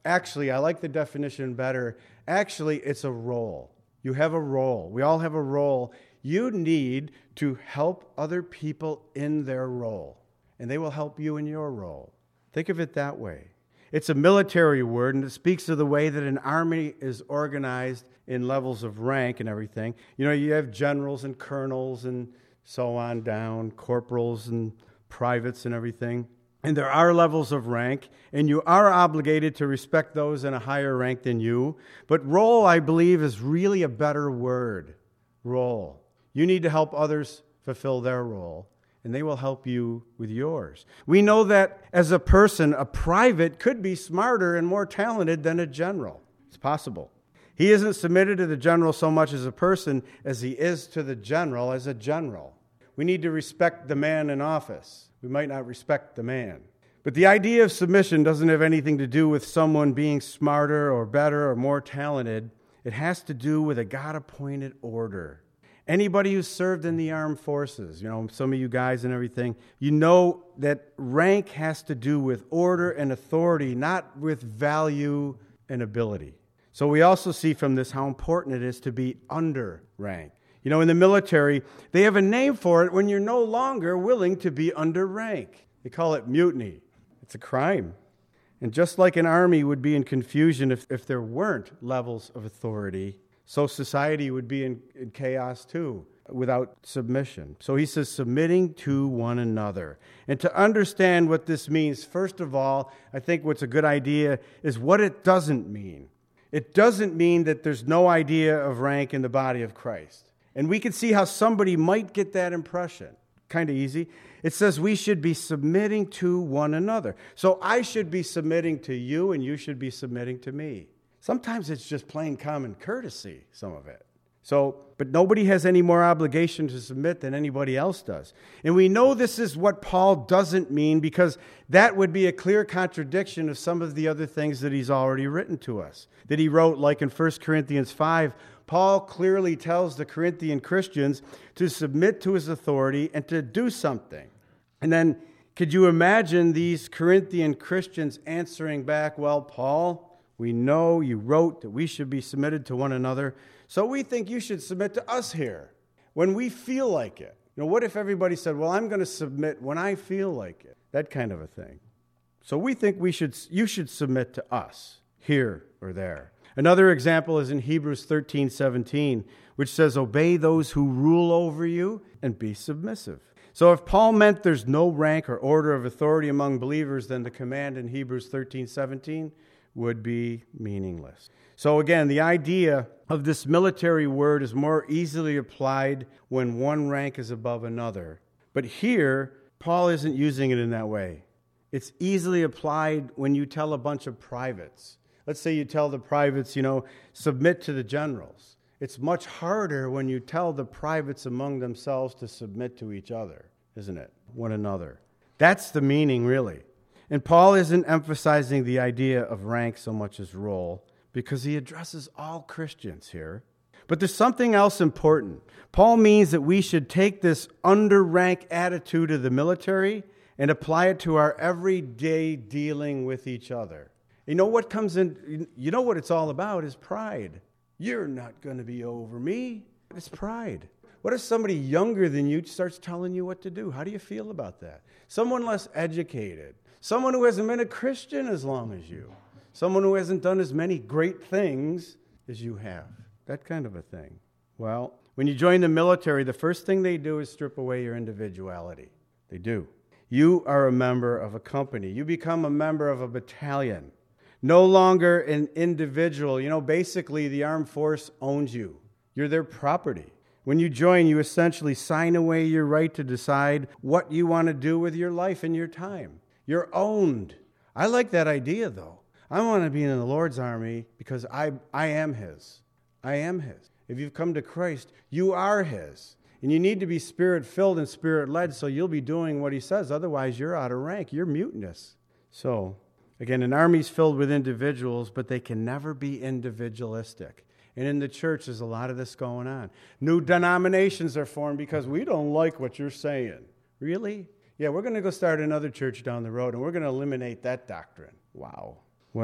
Actually, I like the definition better. Actually, it's a role. You have a role. We all have a role. You need to help other people in their role, and they will help you in your role. Think of it that way. It's a military word, and it speaks of the way that an army is organized in levels of rank and everything. You know, you have generals and colonels and so on down, corporals and privates and everything. And there are levels of rank, and you are obligated to respect those in a higher rank than you. But role, I believe, is really a better word. Role. You need to help others fulfill their role, and they will help you with yours. We know that as a person, a private could be smarter and more talented than a general. It's possible. He isn't submitted to the general so much as a person as he is to the general as a general. We need to respect the man in office. We might not respect the man. But the idea of submission doesn't have anything to do with someone being smarter or better or more talented. It has to do with a God-appointed order. Anybody who's served in the armed forces, you know, some of you guys and everything, you know that rank has to do with order and authority, not with value and ability. So we also see from this how important it is to be under rank. You know, in the military, they have a name for it when you're no longer willing to be under rank. They call it mutiny. It's a crime. And just like an army would be in confusion if, if there weren't levels of authority, so society would be in, in chaos too, without submission. So he says, submitting to one another. And to understand what this means, first of all, I think what's a good idea is what it doesn't mean. It doesn't mean that there's no idea of rank in the body of Christ. And we can see how somebody might get that impression. Kind of easy. It says we should be submitting to one another. So I should be submitting to you, and you should be submitting to me. Sometimes it's just plain common courtesy, some of it. So, but nobody has any more obligation to submit than anybody else does. And we know this is what Paul doesn't mean, because that would be a clear contradiction of some of the other things that he's already written to us. That he wrote, like in First Corinthians five, Paul clearly tells the Corinthian Christians to submit to his authority and to do something. And then, could you imagine these Corinthian Christians answering back, well, Paul, we know you wrote that we should be submitted to one another, so we think you should submit to us here when we feel like it. You know, what if everybody said, well, I'm going to submit when I feel like it? That kind of a thing. So we think we should, you should submit to us here or there. Another example is in Hebrews thirteen seventeen, which says, obey those who rule over you and be submissive. So if Paul meant there's no rank or order of authority among believers, then the command in Hebrews thirteen seventeen would be meaningless. So again, the idea of this military word is more easily applied when one rank is above another. But here, Paul isn't using it in that way. It's easily applied when you tell a bunch of privates. Let's say you tell the privates, you know, submit to the generals. It's much harder when you tell the privates among themselves to submit to each other, isn't it? One another. That's the meaning, really. And Paul isn't emphasizing the idea of rank so much as role, because he addresses all Christians here. But there's something else important. Paul means that we should take this under-rank attitude of the military and apply it to our everyday dealing with each other. You know what comes in, you know what it's all about is pride. You're not going to be over me. It's pride. What if somebody younger than you starts telling you what to do? How do you feel about that? Someone less educated. Someone who hasn't been a Christian as long as you. Someone who hasn't done as many great things as you have. That kind of a thing. Well, when you join the military, the first thing they do is strip away your individuality. They do. You are a member of a company. You become a member of a battalion. No longer an individual. You know, basically the armed force owns you. You're their property. When you join, you essentially sign away your right to decide what you want to do with your life and your time. You're owned. I like that idea, though. I want to be in the Lord's army because I, I am His. I am His. If you've come to Christ, you are His. And you need to be Spirit-filled and Spirit-led, so you'll be doing what He says. Otherwise, you're out of rank. You're mutinous. So, again, an army's filled with individuals, but they can never be individualistic. And in the church, there's a lot of this going on. New denominations are formed because we don't like what you're saying. Really? Yeah, we're going to go start another church down the road, and we're going to eliminate that doctrine. Wow. Well,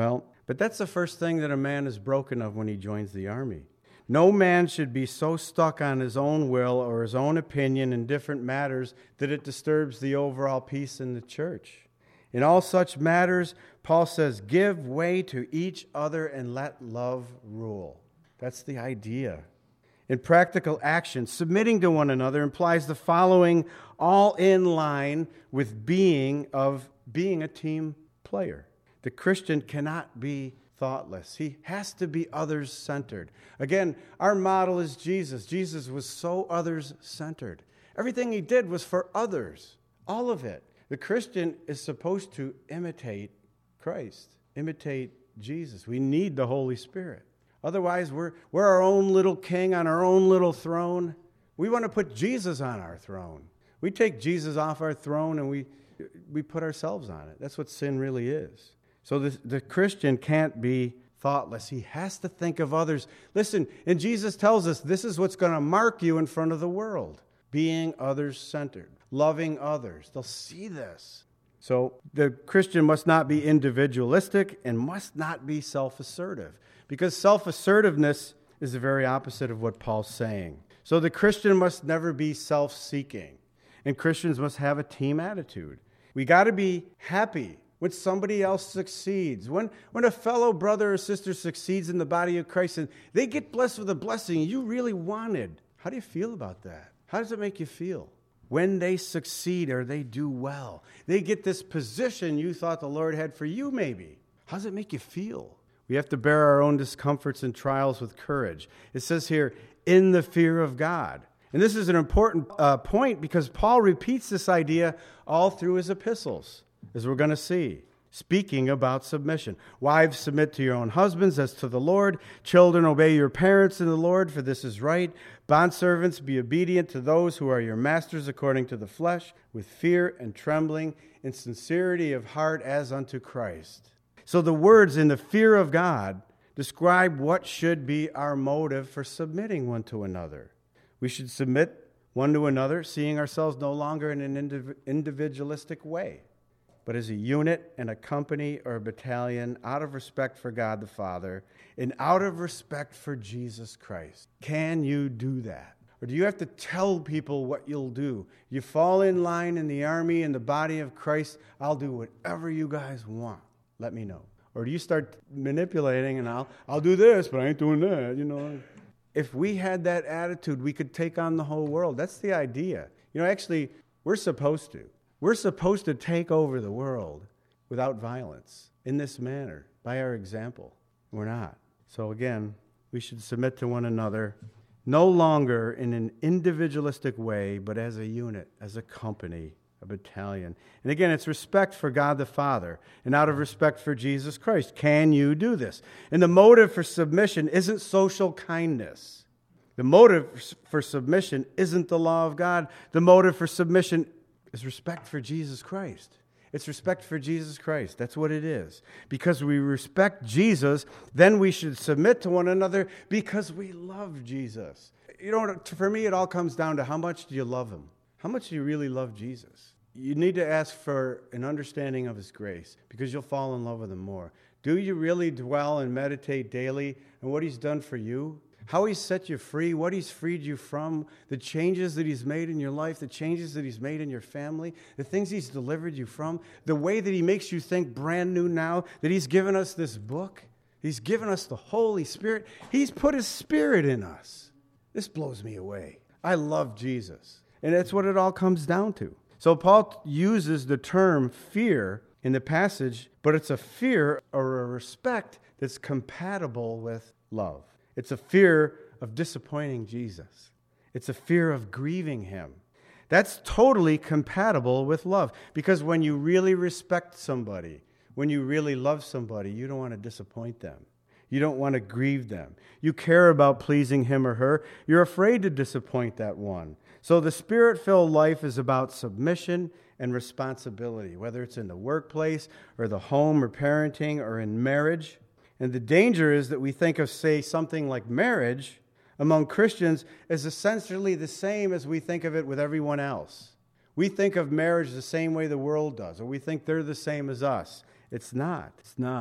But that's the first thing that a man is broken of when he joins the army. No man should be so stuck on his own will or his own opinion in different matters that it disturbs the overall peace in the church. In all such matters, Paul says, give way to each other and let love rule. That's the idea. In practical action, submitting to one another implies the following, all in line with being of being a team player. The Christian cannot be thoughtless. He has to be others-centered. Again, our model is Jesus. Jesus was so others-centered. Everything he did was for others. All of it. The Christian is supposed to imitate Christ, imitate Jesus. We need the Holy Spirit. Otherwise, we're, we're our own little king on our own little throne. We want to put Jesus on our throne. We take Jesus off our throne and we, we put ourselves on it. That's what sin really is. So the, the Christian can't be thoughtless. He has to think of others. Listen, and Jesus tells us this is what's going to mark you in front of the world. Being others-centered, loving others. They'll see this. So the Christian must not be individualistic and must not be self-assertive, because self-assertiveness is the very opposite of what Paul's saying. So the Christian must never be self-seeking, and Christians must have a team attitude. We got to be happy when somebody else succeeds, when, when a fellow brother or sister succeeds in the body of Christ and they get blessed with a blessing you really wanted. How do you feel about that? How does it make you feel? When they succeed or they do well, they get this position you thought the Lord had for you maybe. How does it make you feel? We have to bear our own discomforts and trials with courage. It says here, in the fear of God. And this is an important uh, point because Paul repeats this idea all through his epistles, as we're going to see, speaking about submission. Wives, submit to your own husbands as to the Lord. Children, obey your parents in the Lord, for this is right. Bondservants, be obedient to those who are your masters according to the flesh, with fear and trembling, in sincerity of heart as unto Christ. So the words in the fear of God describe what should be our motive for submitting one to another. We should submit one to another, seeing ourselves no longer in an indiv- individualistic way, but as a unit and a company or a battalion out of respect for God the Father and out of respect for Jesus Christ. Can you do that? Or do you have to tell people what you'll do? You fall in line in the army, in the body of Christ, I'll do whatever you guys want. Let me know. Or do you start manipulating and I'll, I'll do this, but I ain't doing that, you know. If we had that attitude, we could take on the whole world. That's the idea. You know, actually, we're supposed to. We're supposed to take over the world without violence in this manner, by our example. We're not. So again, we should submit to one another, no longer in an individualistic way, but as a unit, as a company, a battalion. And again, it's respect for God the Father and out of respect for Jesus Christ. Can you do this? And the motive for submission isn't social kindness. The motive for submission isn't the law of God. The motive for submission is respect for Jesus Christ. It's respect for Jesus Christ. That's what it is. Because we respect Jesus, then we should submit to one another because we love Jesus. You know, for me, it all comes down to how much do you love him? How much do you really love Jesus? You need to ask for an understanding of his grace because you'll fall in love with him more. Do you really dwell and meditate daily on what he's done for you? How he's set you free, what he's freed you from, the changes that he's made in your life, the changes that he's made in your family, the things he's delivered you from, the way that he makes you think brand new now, that he's given us this book. He's given us the Holy Spirit. He's put his Spirit in us. This blows me away. I love Jesus. And that's what it all comes down to. So Paul uses the term fear in the passage, but it's a fear or a respect that's compatible with love. It's a fear of disappointing Jesus. It's a fear of grieving him. That's totally compatible with love. Because when you really respect somebody, when you really love somebody, you don't want to disappoint them. You don't want to grieve them. You care about pleasing him or her. You're afraid to disappoint that one. So the Spirit-filled life is about submission and responsibility, whether it's in the workplace or the home or parenting or in marriage. And the danger is that we think of, say, something like marriage among Christians as essentially the same as we think of it with everyone else. We think of marriage the same way the world does, or we think they're the same as us. It's not. It's not.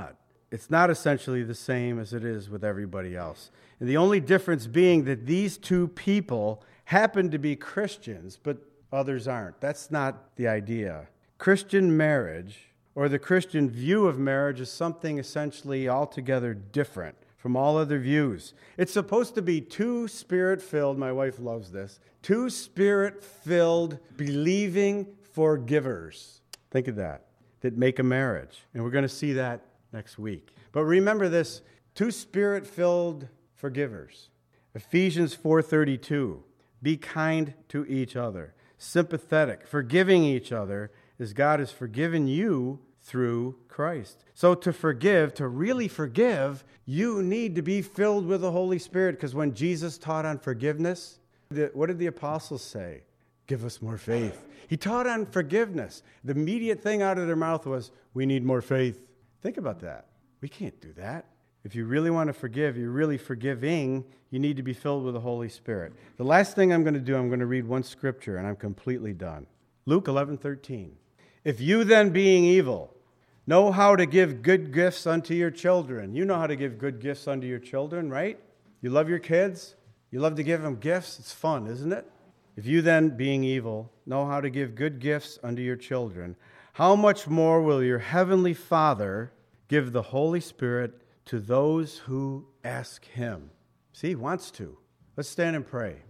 it's not essentially the same as it is with everybody else. And the only difference being that these two people happen to be Christians, but others aren't. That's not the idea. Christian marriage, or the Christian view of marriage, is something essentially altogether different from all other views. It's supposed to be two spirit-filled, my wife loves this, two spirit-filled, believing forgivers. Think of that, that make a marriage. And we're going to see that next week. But remember this, two spirit-filled forgivers. Ephesians four thirty-two, be kind to each other, sympathetic, forgiving each other as God has forgiven you through Christ. So to forgive, to really forgive, you need to be filled with the Holy Spirit, because when Jesus taught on forgiveness, what did the apostles say? Give us more faith. He taught on forgiveness. The immediate thing out of their mouth was, we need more faith. Think about that. We can't do that. If you really want to forgive, you're really forgiving, you need to be filled with the Holy Spirit. The last thing I'm going to do, I'm going to read one scripture, and I'm completely done. Luke eleven thirteen. If you then, being evil, know how to give good gifts unto your children. You know how to give good gifts unto your children, right? You love your kids. You love to give them gifts. It's fun, isn't it? If you then, being evil, know how to give good gifts unto your children, how much more will your heavenly Father give the Holy Spirit to those who ask him? See, he wants to. Let's stand and pray.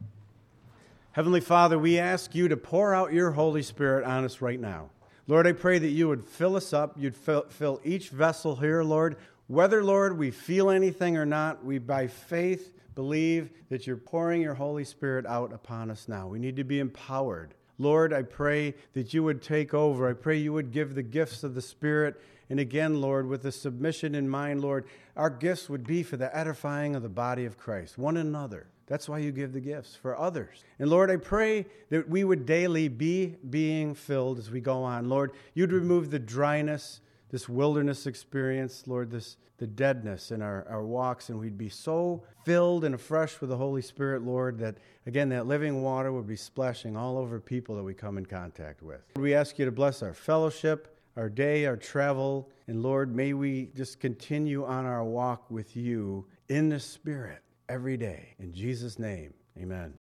Heavenly Father, we ask you to pour out your Holy Spirit on us right now. Lord, I pray that you would fill us up. You'd fill, fill each vessel here, Lord. Whether, Lord, we feel anything or not, we by faith believe that you're pouring your Holy Spirit out upon us now. We need to be empowered. Lord, I pray that you would take over. I pray you would give the gifts of the Spirit. And again, Lord, with the submission in mind, Lord, our gifts would be for the edifying of the body of Christ, one another. That's why you give the gifts, for others. And Lord, I pray that we would daily be being filled as we go on. Lord, you'd remove the dryness, this wilderness experience, Lord, this the deadness in our, our walks, and we'd be so filled and afresh with the Holy Spirit, Lord, that, again, that living water would be splashing all over people that we come in contact with. We ask you to bless our fellowship, our day, our travel, and Lord, may we just continue on our walk with you in the Spirit every day. In Jesus' name, amen.